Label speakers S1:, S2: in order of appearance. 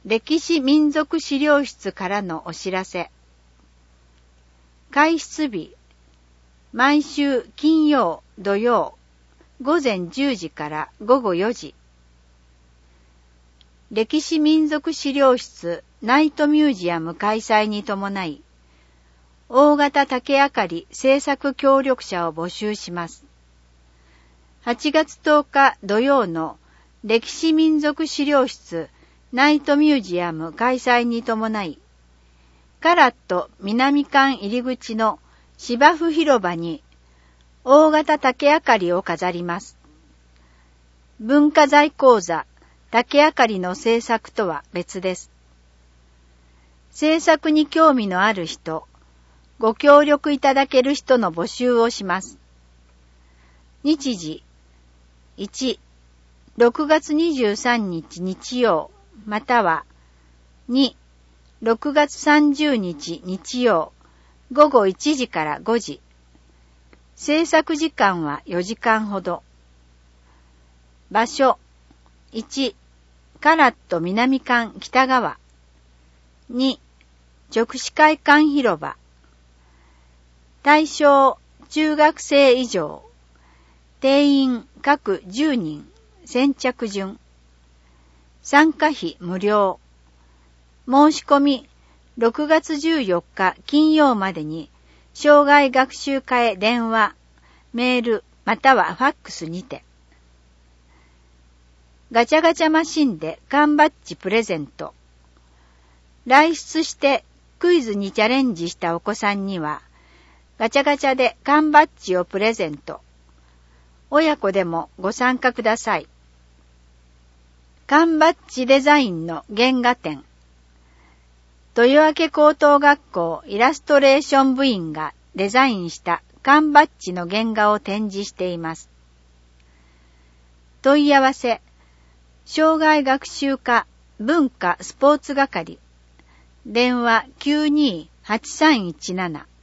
S1: 歴史民族資料室からのお知らせ。開出日、毎週金曜、土曜、午前10時から午後4時。歴史民族資料室ナイトミュージアム開催に伴い、大型竹あかり制作協力者を募集します。8月10日土曜の歴史民族資料室ナイトミュージアム開催に伴い、唐戸南館入り口の芝生広場に大型竹あかりを飾ります。文化財講座竹あかりの制作とは別です。制作に興味のある人、ご協力いただける人の募集をします。日時1、6月23日日曜または2、6月30日日曜午後1時から5時。制作時間は4時間ほど。場所1、唐戸南館北側。2、直視会館広場。対象中学生以上。定員各10人。先着順。参加費無料。申し込み6月14日金曜までに生涯学習課へ電話、メールまたはファックスにて。ガチャガチャマシンで缶バッジプレゼント。来出してクイズにチャレンジしたお子さんにはガチャガチャで缶バッジをプレゼント。親子でもご参加ください。缶バッジデザインの原画展。豊明高等学校イラストレーション部員がデザインした缶バッジの原画を展示しています。問い合わせ、生涯学習課文化スポーツ係、電話 92-8317